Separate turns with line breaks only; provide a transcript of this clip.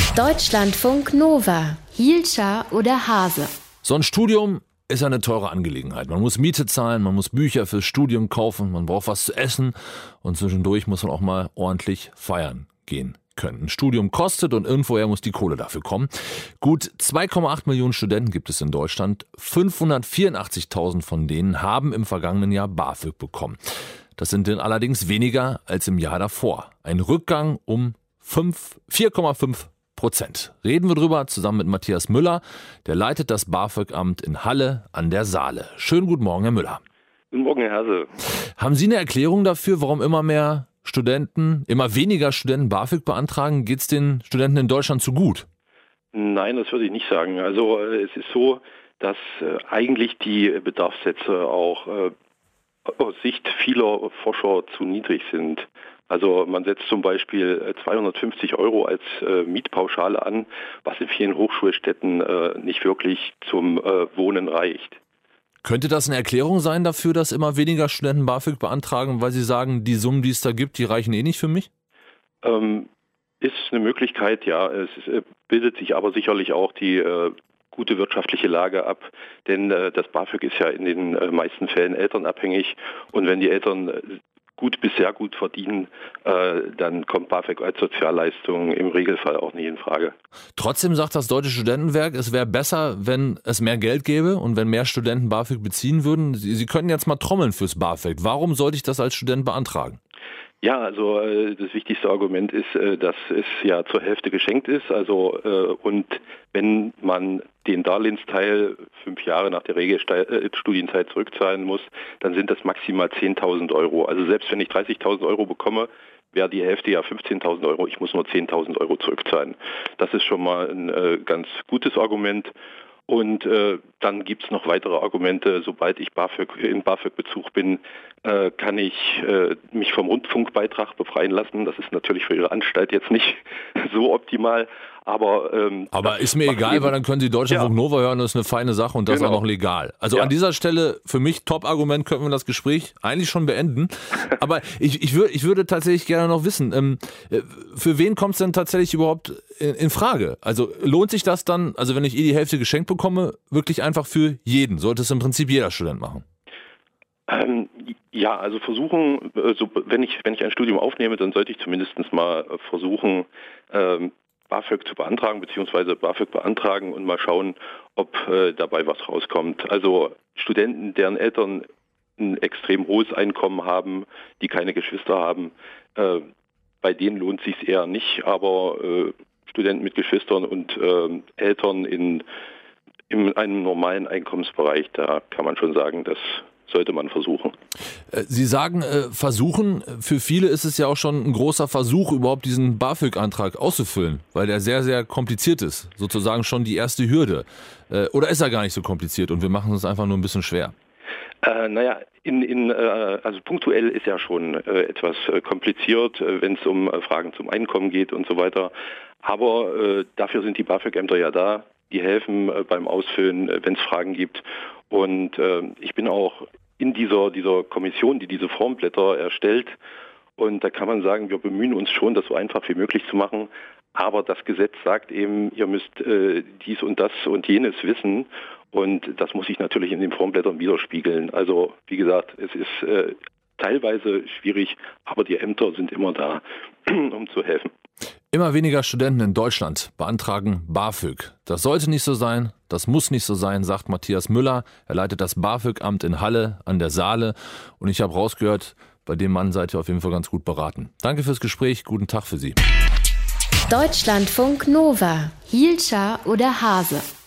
Deutschlandfunk Nova. Hielscher oder Hase?
So ein Studium ist eine teure Angelegenheit. Man muss Miete zahlen, man muss Bücher fürs Studium kaufen, man braucht was zu essen und zwischendurch muss man auch mal ordentlich feiern gehen können. Ein Studium kostet und irgendwoher muss die Kohle dafür kommen. Gut 2,8 Millionen Studenten gibt es in Deutschland. 584.000 von denen haben im vergangenen Jahr BAföG bekommen. Das sind dann allerdings weniger als im Jahr davor. Ein Rückgang um 4,5%. Reden wir drüber zusammen mit Matthias Müller, der leitet das BAföG-Amt in Halle an der Saale. Schönen guten Morgen, Herr Müller.
Guten Morgen, Herr Hase.
Haben Sie eine Erklärung dafür, warum immer weniger Studenten BAföG beantragen? Geht es den Studenten in Deutschland zu gut?
Nein, das würde ich nicht sagen. Also es ist so, dass eigentlich die Bedarfssätze auch aus Sicht vieler Forscher zu niedrig sind. Also man setzt zum Beispiel 250 € als Mietpauschale an, was in vielen Hochschulstädten nicht wirklich zum Wohnen reicht.
Könnte das eine Erklärung sein dafür, dass immer weniger Studenten BAföG beantragen, weil sie sagen, die Summen, die es da gibt, die reichen eh nicht für mich?
Ist eine Möglichkeit, ja. Es bildet sich aber sicherlich auch die gute wirtschaftliche Lage ab, denn das BAföG ist ja in den meisten Fällen elternabhängig und wenn die Eltern gut bis sehr gut verdienen, dann kommt BAföG als Sozialleistung im Regelfall auch nicht in Frage.
Trotzdem sagt das Deutsche Studentenwerk, es wäre besser, wenn es mehr Geld gäbe und wenn mehr Studenten BAföG beziehen würden. Sie können jetzt mal trommeln fürs BAföG. Warum sollte ich das als Student beantragen?
Ja, also das wichtigste Argument ist, dass es ja zur Hälfte geschenkt ist. Also und wenn man den Darlehensteil 5 Jahre nach der Regelstudienzeit zurückzahlen muss, dann sind das maximal 10.000 €. Also selbst wenn ich 30.000 € bekomme, wäre die Hälfte ja 15.000 €. Ich muss nur 10.000 € zurückzahlen. Das ist schon mal ein ganz gutes Argument. Und dann gibt es noch weitere Argumente. Sobald ich in BAföG-Bezug bin, kann ich mich vom Rundfunkbeitrag befreien lassen. Das ist natürlich für Ihre Anstalt jetzt nicht so optimal. Aber
ist mir egal, weil dann können Sie Deutschlandfunk Nova hören, das ist eine feine Sache und das ist auch noch legal. Also an dieser Stelle für mich Top-Argument, könnten wir das Gespräch eigentlich schon beenden. Aber ich würde tatsächlich gerne noch wissen, für wen kommt es denn tatsächlich überhaupt in Frage? Also lohnt sich das dann, also wenn ich die Hälfte geschenkt bekomme, wirklich einfach für jeden? Sollte es im Prinzip jeder Student machen?
Ja, also versuchen, wenn ich ein Studium aufnehme, dann sollte ich zumindest mal versuchen, BAföG zu beantragen, beziehungsweise BAföG beantragen und mal schauen, ob dabei was rauskommt. Also Studenten, deren Eltern ein extrem hohes Einkommen haben, die keine Geschwister haben, bei denen lohnt sich eher nicht, aber Studenten mit Geschwistern und Eltern in einem normalen Einkommensbereich, da kann man schon sagen, das sollte man versuchen.
Sie sagen versuchen, für viele ist es ja auch schon ein großer Versuch, überhaupt diesen BAföG-Antrag auszufüllen, weil der sehr, sehr kompliziert ist, sozusagen schon die erste Hürde. Oder ist er gar nicht so kompliziert und wir machen es einfach nur ein bisschen schwer?
Also punktuell ist ja schon etwas kompliziert, wenn es um Fragen zum Einkommen geht und so weiter. Aber dafür sind die BAföG-Ämter ja da. Die helfen beim Ausfüllen, wenn es Fragen gibt. Und ich bin auch in dieser Kommission, die diese Formblätter erstellt. Und da kann man sagen, wir bemühen uns schon, das so einfach wie möglich zu machen. Aber das Gesetz sagt eben, ihr müsst dies und das und jenes wissen. Und das muss sich natürlich in den Formblättern widerspiegeln. Also wie gesagt, es ist teilweise schwierig, aber die Ämter sind immer da, um zu helfen.
Immer weniger Studenten in Deutschland beantragen BAföG. Das sollte nicht so sein, das muss nicht so sein, sagt Matthias Müller. Er leitet das BAföG-Amt in Halle an der Saale. Und ich habe rausgehört, bei dem Mann seid ihr auf jeden Fall ganz gut beraten. Danke fürs Gespräch, guten Tag für Sie.
Deutschlandfunk Nova. Hielscher oder Hase?